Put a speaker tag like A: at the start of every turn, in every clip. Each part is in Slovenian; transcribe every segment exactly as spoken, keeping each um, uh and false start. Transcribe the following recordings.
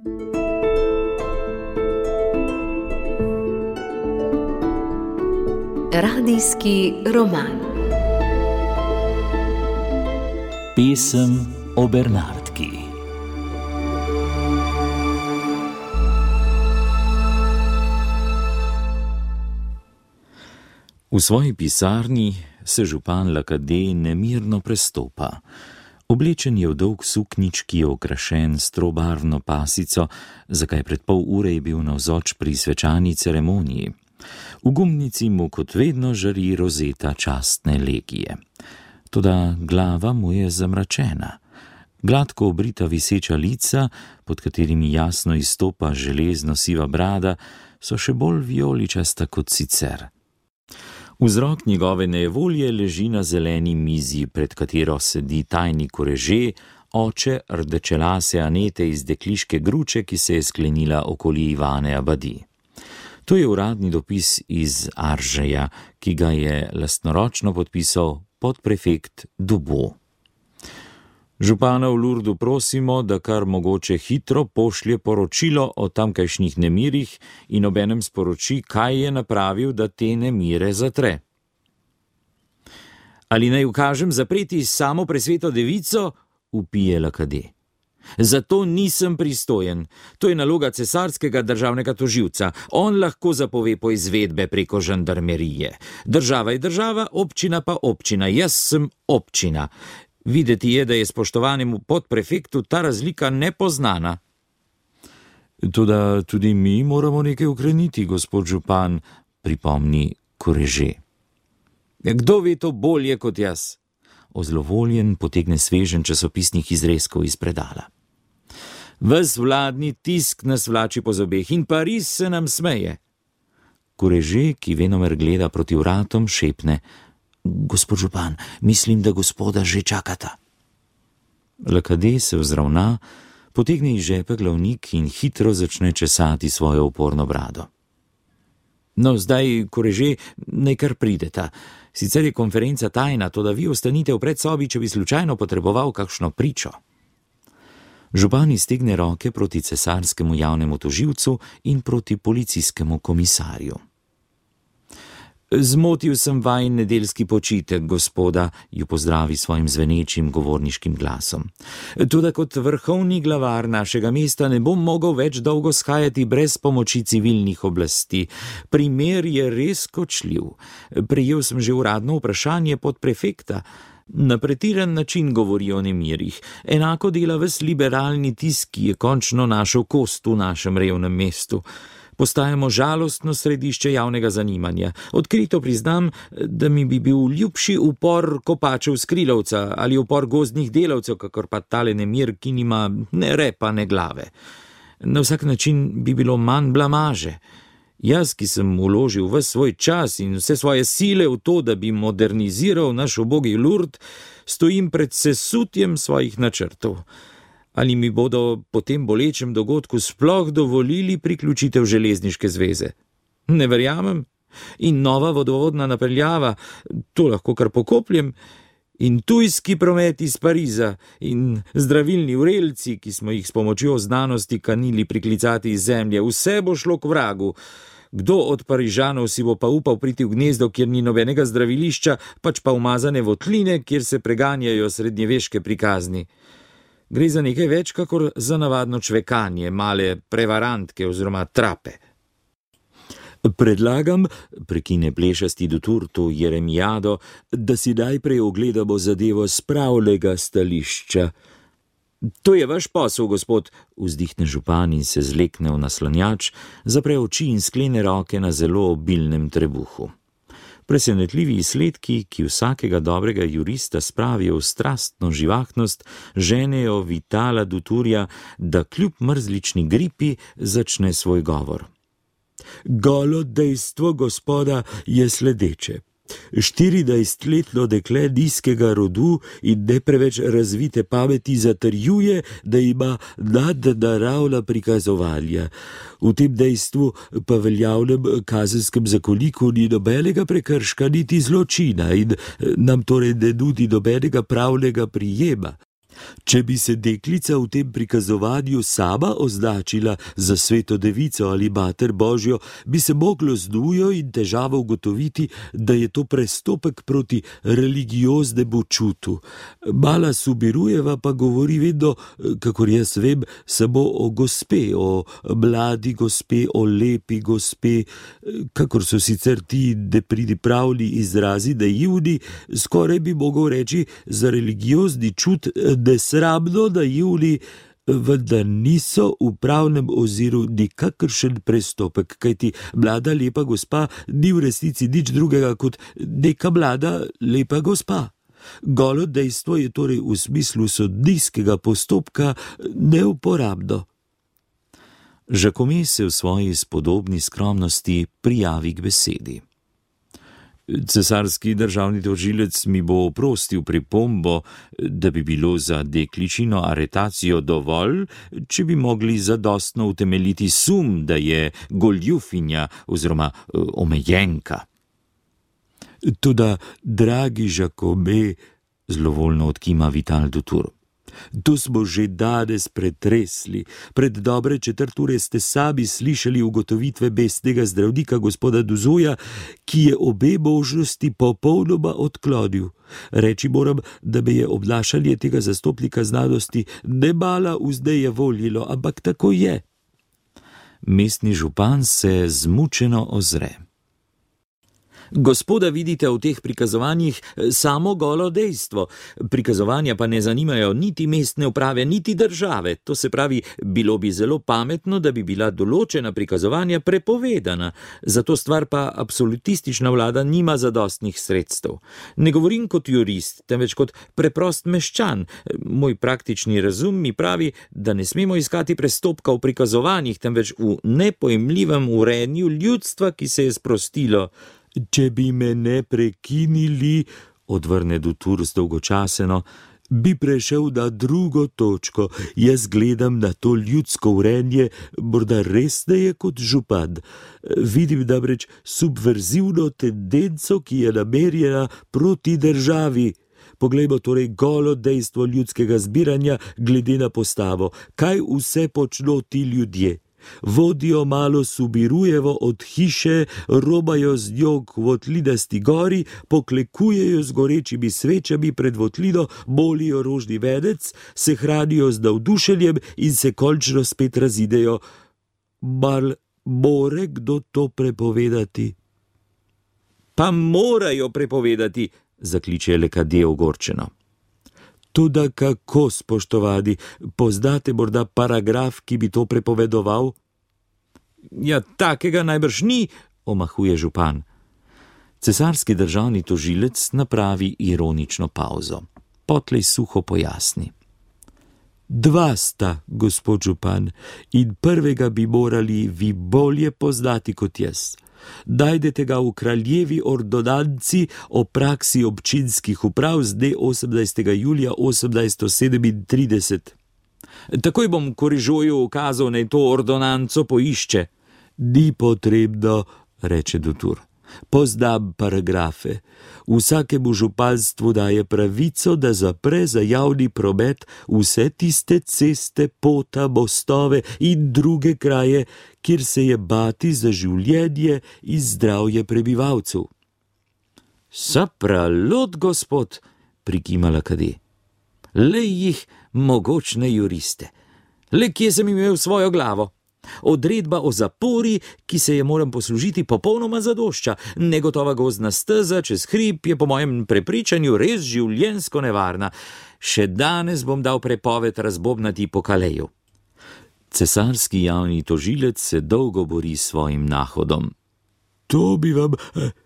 A: Radijski roman.
B: Pesem o Bernardki. V svoji pisarni se župan Lakade nemirno prestopa. Oblečen je v dolg suknič, ki je okrašen s trobarvno pasico, zakaj pred pol ure je bil navzoč pri svečani ceremoniji. V gumnici mu kot vedno žari rozeta častne legije. Toda glava mu je zamračena. Gladko obrita viseča lica, pod katerimi jasno izstopa železno siva brada, so še bolj vijoličasta kot sicer. Vzrok njegove nejevolje leži na zeleni mizi, pred katero sedi tajni koreže, oče rdečelase Anete iz dekliške gruče, ki se je sklenila okoli Ivane Abadi. To je uradni dopis iz Aržeja, ki ga je lastnoročno podpisal podprefekt Dubo. Župana v Lurdu prosimo, da kar mogoče hitro pošlje poročilo o tamkajšnjih nemirih in obenem sporoči, kaj je napravil, da te nemire zatre. Ali naj ukažem zapreti samo presveto devico? Vpije Lakade. Zato nisem pristojen. To je naloga cesarskega državnega tožilca. On lahko zapove poizvedbe preko žandarmerije. Država je država, občina pa občina. Jaz sem občina. Videti je, da je spoštovanemu podprefektu ta razlika nepoznana. Toda tudi mi moramo nekaj ukreniti, gospod župan, pripomni koreže. Kdo ve to bolje kot jaz? Ozlovoljen potegne svežen časopisnih izrezkov iz predala. Ves vladni tisk nas vlači po zobeh in Pariz se nam smeje. Koreže, ki venomer gleda proti vratom, šepne: Gospod župan, mislim, da gospoda že čakata. Lakade se vzravna, potegne iz žepa glavnik in hitro začne česati svojo uporno brado. No, zdaj, koreže, naj kar prideta. Sicer je konferenca tajna, toda vi ostanite v predsobi, če bi slučajno potreboval kakšno pričo. Župan iztegne roke proti cesarskemu javnemu tožilcu in proti policijskemu komisarju. Zmotil sem vajin nedeljski počitek, gospoda, ju pozdravi svojim zvenečim govorniškim glasom. Toda kot vrhovni glavar našega mesta ne bom mogel več dolgo shajati brez pomoči civilnih oblasti. Primer je res kočljiv. Prejel sem že uradno vprašanje podprefekta. Na pretiran način govori o nemirih. Enako dela ves liberalni tisk, ki je končno našel kost v našem revnem mestu. Postajamo žalostno središče javnega zanimanja. Odkrito priznam, da mi bi bil ljubši upor kopačev skrilovca ali upor gozdnih delavcev, kakor pa tale nemir, ki nima ne repa, ne glave. Na vsak način bi bilo manj blamaže. Jaz, ki sem vložil ves svoj čas in vse svoje sile v to, da bi moderniziral naš ubogi Lurd, stojim pred sesutjem svojih načrtov. Ali mi bodo po tem bolečem dogodku sploh dovolili priključitev železniške zveze? Ne verjamem. In nova vodovodna napeljava, to lahko kar pokopljem, in tujski promet iz Pariza, in zdravilni vrelci, ki smo jih s pomočjo znanosti kanili priklicati iz zemlje, vse bo šlo k vragu. Kdo od Parižanov si bo pa upal priti v gnezdo, kjer ni nobenega zdravilišča, pač pa umazane votline, kjer se preganjajo srednjeveške prikazni? Gre za nekaj več, kakor za navadno čvekanje, male prevarantke oziroma trape. Predlagam, prekine plešasti doturto Jeremijado, da si najprej ogledamo zadevo s pravlega stališča. To je vaš posel, gospod, vzdihne župan in se zlekne v naslonjač, zapre oči in sklene roke na zelo obilnem trebuhu. Presenetljivi izsledki, ki vsakega dobrega jurista spravijo v strastno živahnost, ženejo Vitala Duturja, da kljub mrzlični gripi začne svoj govor. Golo dejstvo, gospoda, je sledeče. štirinajstletno dekle nizkega rodu in ne preveč razvite pameti zatrjuje, da ima nadnaravna prikazovanja. V tem dejstvu pa veljavnem kazenskem zakoniku ni nobenega prekrška niti zločina in nam torej ne nudi nobenega pravnega prijema.
C: Če bi se deklica v tem prikazovanju sama označila za sveto devico ali mater Božjo, bi se moglo z nujo in težavo ugotoviti, da je to prestopek proti religioznemu čutu. Mala Subirujeva pa govori vedno, kakor jaz vem, samo o gospe, o mladi gospe, o lepi gospe, kakor so sicer ti nepripravni izrazi naivni, skoraj bi mogel reči za religiozni čut nesramno naivni, vendar niso v pravnem oziru nikakršen prestopek, kajti mlada lepa gospa ni v resnici nič drugega kot neka mlada lepa gospa. Golo dejstvo je torej v smislu sodniškega postopka neuporabno.
B: Jacome se v svoji spodobni skromnosti prijavi k besedi. Cesarski državni tožilec mi bo oprostil pripombo, da bi bilo za dekličino aretacijo dovolj, če bi mogli zadostno utemeljiti sum, da je goljufinja oziroma omejenka.
C: Toda, dragi Jacome, zlovoljno odkima Vital Dutour, to smo že danes pretresli. Pred dobre četrt ure ste sami slišali ugotovitve mestnega zdravnika gospoda Duzoja, ki je obe možnosti popolnoma odklonil. Reči moram, da me je obnašanje tega zastopnika znanosti nemala vzneje volilo, ampak tako je.
B: Mestni župan se zmučeno ozre. Gospoda vidite v teh prikazovanjih samo golo dejstvo. Prikazovanja pa ne zanimajo niti mestne uprave, niti države. To se pravi, bilo bi zelo pametno, da bi bila določena prikazovanja prepovedana. Zato stvar pa absolutistična vlada nima zadostnih sredstev. Ne govorim kot jurist, temveč kot preprost meščan. Moj praktični razum mi pravi, da ne smemo iskati prestopka v prikazovanjih, temveč v nepojemljivem urejanju ljudstva, ki se je sprostilo.
C: Če bi me ne prekinili, odvrne Dutour zdolgočaseno, bi prešel na drugo točko. Jaz gledam na to ljudsko urenje morda resneje kot župan. Vidim namreč subverzivno tendenco, ki je namerjena proti državi. Poglejmo torej golo dejstvo ljudskega zbiranja glede na postavo. Kaj vse počno ti ljudje? Vodijo malo Subirujevo od hiše, robajo z njo k votlinasti gori, poklekujejo z gorečimi svečami pred votlino, bolijo rožni venec, se hranijo z navdušenjem in se končno spet razidejo. Mar more kdo to prepovedati?
B: Pa morajo prepovedati, zakliče Lekadje ogorčeno.
C: Toda kako, spoštovani, poznate morda paragraf, ki bi to prepovedoval?
B: Ja, takega najbrž ni, omahuje župan. Cesarski državni tožilec napravi ironično pauzo. Potlej suho pojasni.
C: Dva sta, gospod župan, in prvega bi morali vi bolje poznati kot jaz. Najdete ga v kraljevi ordonanci o praksi občinskih uprav z dne osemnajstega julija osemnajststo sedemintrideset.
B: Takoj bom Korižoju ukazal, naj to ordonanco poišče.
C: Ni potrebno, reče Dutour. Poznam paragrafe. Vsakemu županstvu daje pravico, da zapre za javni promet vse tiste ceste, pota, mostove in druge kraje, kjer se je bati za življenje in zdravje prebivalcev.
B: Sapralot, gospod, prikima Lekadje. Le jih mogočne juriste. Le kje sem imel svojo glavo? Odredba o zapori, ki se je moram poslužiti, popolnoma zadošča. Negotova gozdna steza čez hrib je po mojem prepričanju res življenjsko nevarna. Še danes bom dal prepoved razbobnati po Kaleju. Cesarski javni tožilec se dolgo bori s svojim nahodom.
C: To bi vam...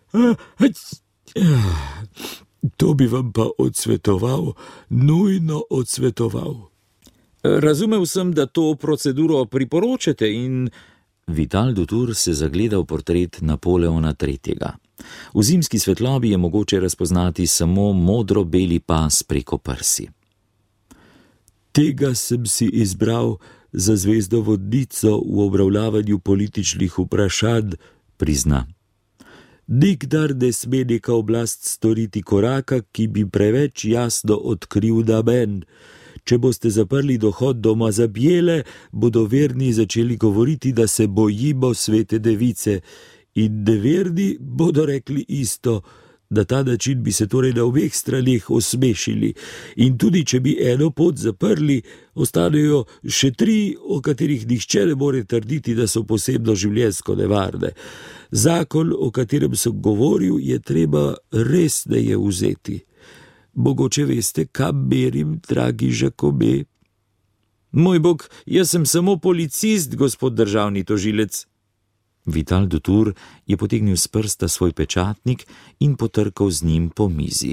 C: To bi vam pa odsvetoval, nujno odsvetoval.
B: Razumel sem, da to proceduro priporočate in...
C: Vital Dutour se zagleda v portret Napoleona tretjega. V zimski svetlobi je mogoče razpoznati samo modro-beli pas preko prsi. Tega sem si izbral za zvezdo vodnico v obravnavanju političnih vprašanj, prizna. Nikdar ne sme neka oblast storiti koraka, ki bi preveč jasno odkril namen. Če boste zaprli dohod do Mazabjele, bodo verni začeli govoriti, da se bojimo svete device, in neverni bodo rekli isto. Na ta način bi se torej na obeh straneh osmešili, in tudi če bi eno pot zaprli, ostanejo še tri, o katerih nihče ne more trditi, da so posebno življenjsko nevarne. Zakon, o katerem sem govoril, je treba resneje vzeti. Mogoče veste, kam merim, dragi Žakome?
B: Moj bog, jaz sem samo policist, gospod državni tožilec.
C: Vital Dutour je potegnil s prsta svoj pečatnik in potrkal z njim po mizi.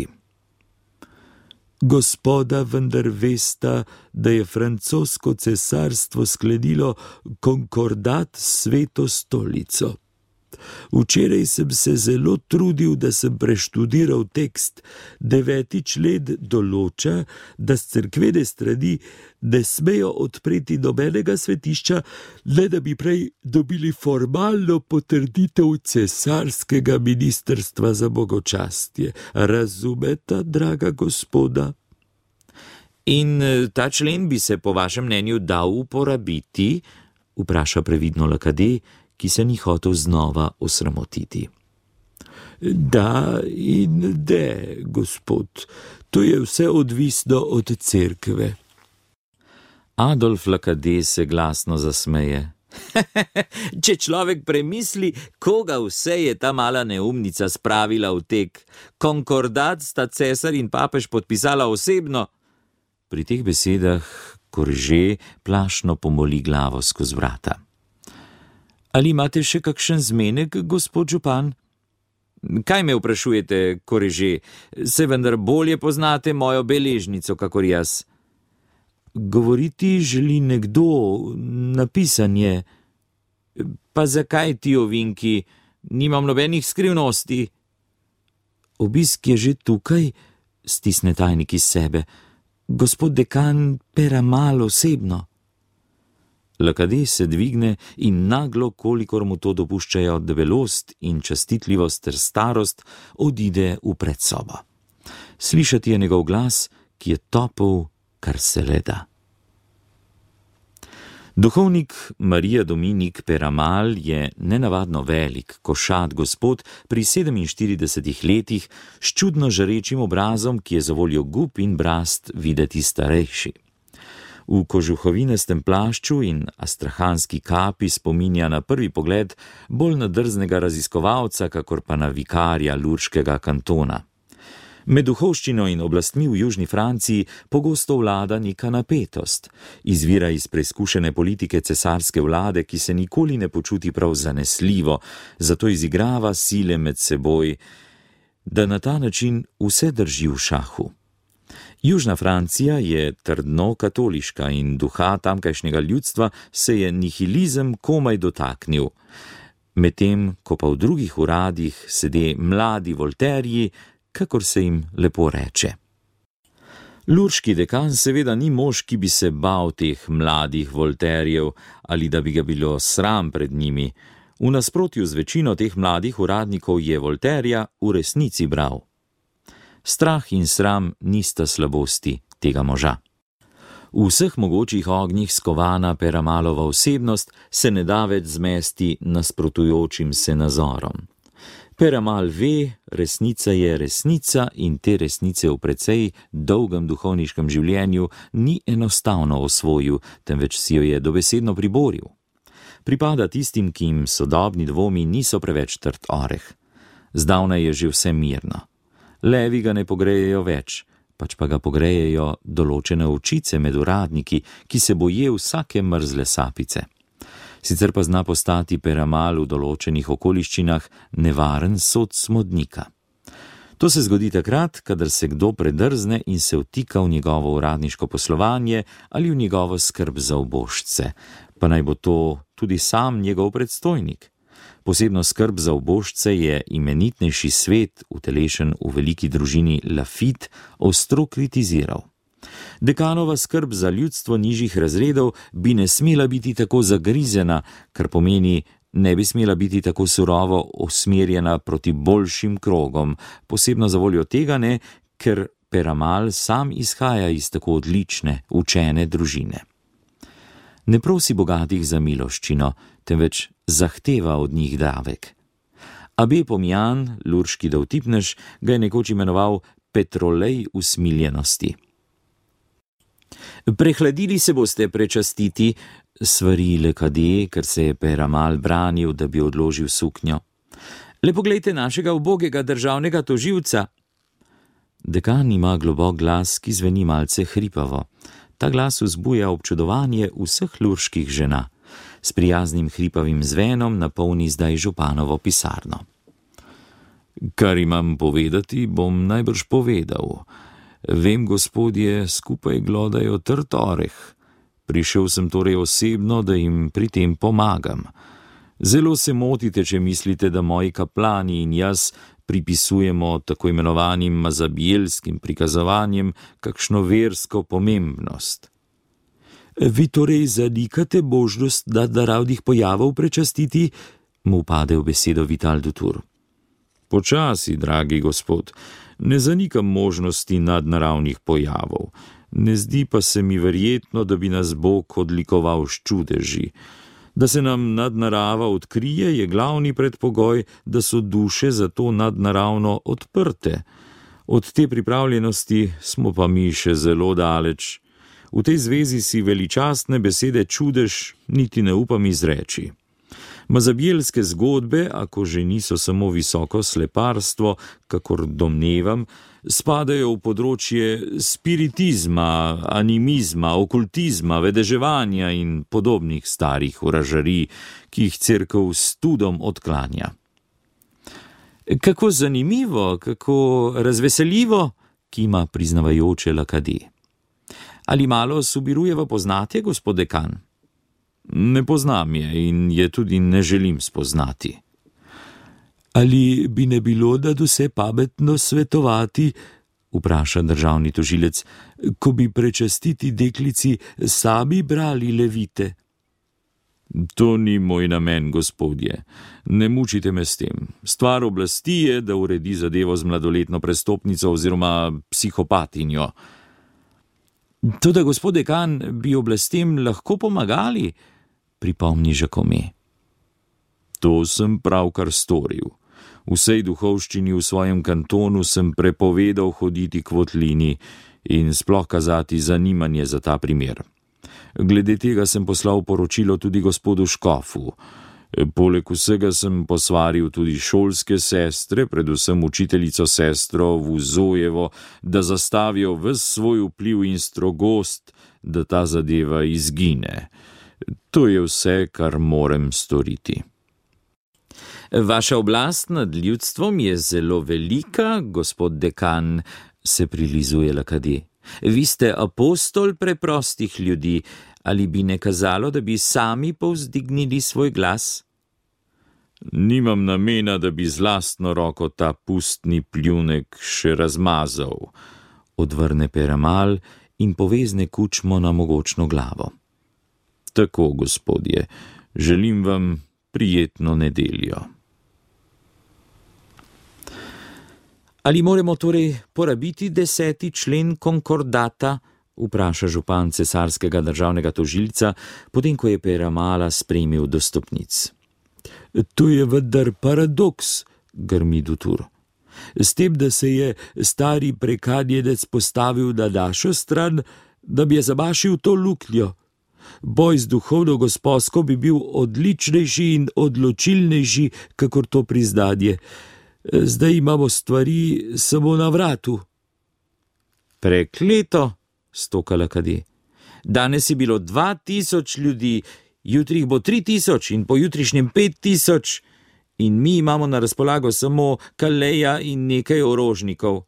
C: Gospoda vendar vesta, da je francosko cesarstvo sklenilo konkordat s Sveto stolico. Včeraj sem se zelo trudil, da sem preštudiral tekst. Deveti člen določa, da s cerkvene strani ne smejo odpreti nobenega svetišča, le da bi prej dobili formalno potrditev cesarskega ministrstva za bogočastje. Razumeta, draga gospoda?
B: In ta člen bi se po vašem mnenju dal uporabiti?
C: Vpraša previdno Lakade, ki se ni hotel znova osramotiti. Da in ne, gospod, to je vse odvisno od cerkve.
B: Adolf Lakade se glasno zasmeje. Če človek premisli, koga vse je ta mala neumnica spravila v tek. Konkordat sta cesar in papež podpisala osebno.
C: Pri teh besedah Korže plašno pomoli glavo skozi vrata.
B: Ali imate še kakšen zmenek, gospod župan? Kaj me vprašujete, Korže? Se vendar bolje poznate mojo beležnico, kakor jaz.
C: Govoriti želi nekdo, napisan je.
B: Pa zakaj ti ovinki? Nimam nobenih skrivnosti.
C: Obisk je že tukaj, stisne tajnik iz sebe. Gospod dekan Peramal osebno.
B: Lakade se dvigne in naglo, kolikor mu to dopuščajo debelost in častitljivost ter starost, odide v predsobo. Slišati je njegov glas, ki je topel, kar se le da. Duhovnik Marija Dominik Peramal je nenavadno velik, košat gospod pri sedeminštiridesetih letih s čudno žarečim obrazom, ki je zavoljo gub in brast videti starejši. V kožuhovinastem plašču in astrahanski kapi spominja na prvi pogled bolj na drznega raziskovalca, kakor pa na vikarja lurškega kantona. Med duhovščino in oblastmi v južni Franciji pogosto vlada neka napetost. Izvira iz preizkušene politike cesarske vlade, ki se nikoli ne počuti prav zanesljivo, zato izigrava sile med seboj, da na ta način vse drži v šahu. Južna Francija je trdno katoliška in duha tamkajšnjega ljudstva se je nihilizem komaj dotaknil. Medtem, ko pa v drugih uradih sede mladi volterji, kakor se jim lepo reče. Lurški dekan seveda ni mož, ki bi se bal teh mladih volterjev ali da bi ga bilo sram pred njimi. V nasprotju z večino teh mladih uradnikov je Volterja v resnici bral. Strah in sram nista slabosti tega moža. V vseh mogočih ognjih skovana Peramalova osebnost se ne da več zmesti nasprotujočim se nazorom. Peramal ve, resnica je resnica in te resnice v precej dolgem duhovniškem življenju ni enostavno osvojil, temveč si jo je dobesedno priboril. Pripada tistim, ki jim sodobni dvomi niso preveč trd oreh. Zdavnaj je že vse mirno. Levi ga ne pogrejejo več, pač pa ga pogrejejo določene ovčice med uradniki, ki se boje vsake mrzle sapice. Sicer pa zna postati Peramal v določenih okoliščinah nevaren sod smodnika. To se zgodi takrat, kadar se kdo predrzne in se vtika v njegovo uradniško poslovanje ali v njegovo skrb za ubožce, pa naj bo to tudi sam njegov predstojnik. Posebno skrb za ubožce je imenitnejši svet, utelešen v veliki družini Lafitte, ostro kritiziral. Dekanova skrb za ljudstvo nižjih razredov bi ne smela biti tako zagrizena, kar pomeni, ne bi smela biti tako surovo usmerjena proti boljšim krogom, posebno za voljo tega ne, ker Peramal sam izhaja iz tako odlične, učene družine. Ne prosi bogatih za miloščino, temveč zahteva od njih davek. Abe Pomjan, lurški dovtipnež, ga je nekoč imenoval Petrolej usmiljenosti. Prehladili se boste prečastiti, svari Lekadé, ker se je Peramal branil, da bi odložil suknjo. Le poglejte našega ubogega državnega tožilca. Dekan ima globok glas, ki zveni malce hripavo. Ta glas vzbuja občudovanje vseh lurških žena. S prijaznim hripavim zvenom napolni zdaj županovo pisarno. Kar imam povedati, bom najbrž povedal. Vem, gospodje, skupaj glodajo trd oreh. Prišel sem torej osebno, da jim pri tem pomagam. Zelo se motite, če mislite, da moji kaplani in jaz pripisujemo tako imenovanim mazabielskim prikazovanjem kakšno versko pomembnost. Vi torej zanikate možnost nadnaravnih pojavov prečastiti? Mu pade v besedo Vital Dutour. Počasi, dragi gospod, ne zanikam možnosti nadnaravnih pojavov. Ne zdi pa se mi verjetno, da bi nas Bog odlikoval s čudeži. Da se nam nadnarava odkrije, je glavni predpogoj, da so duše za to nadnaravno odprte. Od te pripravljenosti smo pa mi še zelo daleč. V tej zvezi si veličastne besede čudež niti ne upam izreči. Mazabielske zgodbe, ako že niso samo visoko sleparstvo, kakor domnevam, spadajo v področje spiritizma, animizma, okultizma, vedeževanja in podobnih starih uražarij, ki jih cerkev s tudom odklanja. Kako zanimivo, kako razveseljivo, kima priznavajoče Lekadé. Ali malo Subirujeva poznate, gospod dekan? Ne poznam je in je tudi ne želim spoznati. Ali bi ne bilo da vse pametno svetovati, vpraša državni tožilec, ko bi prečastiti deklici sami brali levite? To ni moj namen, gospodje. Ne mučite me s tem. Stvar oblasti je, da uredi zadevo z mladoletno prestopnico oziroma psihopatinjo. Toda, gospod dekan, bi oblastem lahko pomagali, pripomni Jacome. To sem pravkar storil. Vsej duhovščini v svojem kantonu sem prepovedal hoditi k votlini in sploh kazati zanimanje za ta primer. Glede tega sem poslal poročilo tudi gospodu škofu. Poleg vsega sem posvaril tudi šolske sestre, predvsem učiteljico sestro Vuzojevo, da zastavijo ves svoj vpliv in strogost, da ta zadeva izgine. To je vse, kar morem storiti. Vaša oblast nad ljudstvom je zelo velika, gospod dekan, se prilizuje Lekadé. Vi ste apostol preprostih ljudi, ali bi ne kazalo, da bi sami povzdignili svoj glas? Nimam namena, da bi z lastno roko ta pustni pljunek še razmazal, odvrne Peramal in povezne kučmo na mogočno glavo. Tako, gospodje, želim vam prijetno nedeljo. Ali moramo torej porabiti deseti člen konkordata, vpraša župan cesarskega državnega tožilca, potem ko je Peramala spremil do stopnic. To je vendar paradoks, grmi Dutour. S tem, da se je stari prekanjenec postavil na našo stran, da bi je zamašil to luknjo. Boj z duhovno gosposko bi bil odličnejši in odločilnejši, kakor to priznanje. Zdaj imamo stvari samo na vratu. Prekleto, stoka Lekadé. Danes je bilo dva tisoč ljudi, jutri jih bo tri tisoč in pojutrišnjem pet tisoč in mi imamo na razpolago samo Kaleja in nekaj orožnikov.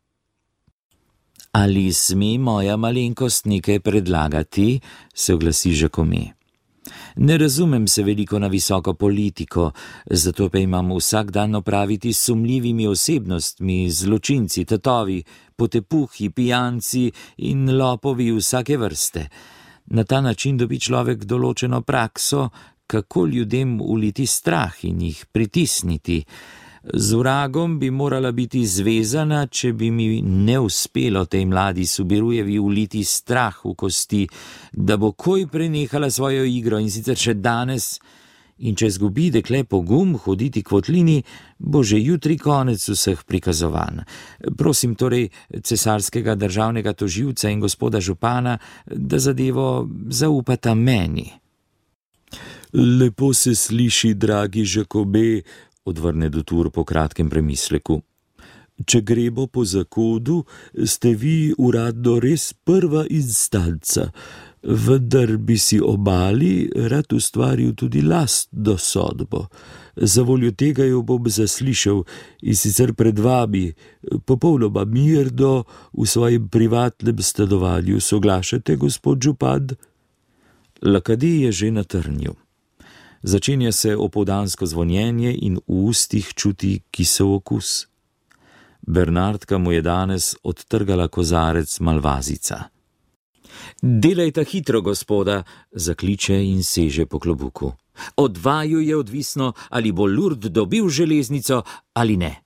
B: Ali sme moja malenkost nekaj predlagati, se oglasi Jacome. Ne razumem se veliko na visoko politiko, zato pa imam vsak dan opraviti s sumljivimi osebnostmi, zločinci, tatovi, potepuhi, pijanci in lopovi vsake vrste. Na ta način dobi človek določeno prakso, kako ljudem uliti strah in jih pritisniti. Z vragom bi morala biti zvezana, če bi mi ne uspelo tej mladi Subirujevi uliti strah v kosti, da bo koj prenehala svojo igro in sicer še danes, in če zgubi dekle pogum hoditi k votlini, bo že jutri konec vseh prikazovanj. Prosim torej cesarskega državnega tožilca in gospoda župana, da zadevo zaupata meni.
C: Lepo se sliši, dragi Žakobe, odvrne Dutour po kratkem premisleku. Če gremo po zakodu, ste vi uradno res prva instanca, vendar bi si obali rad ustvaril tudi lastno sodbo. Za voljo tega jo bom zaslišal in sicer pred vami, popolnoma mirno v svojem privatnem stanovanju. Soglašate, gospod župan?
B: Lakadi je že na trnju. Začenja se opoldansko zvonjenje in v ustih čuti kisel okus. Bernardka mu je danes odtrgala kozarec malvazica. Delajta hitro, gospoda, zakliče in seže po klobuku. Od vaju je odvisno, ali bo Lourdes dobil železnico ali ne.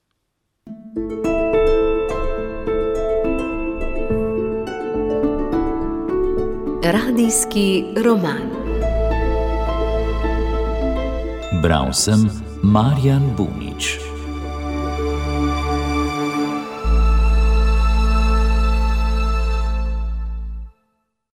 A: Radijski roman.
D: Bral sem Marjan Bunič.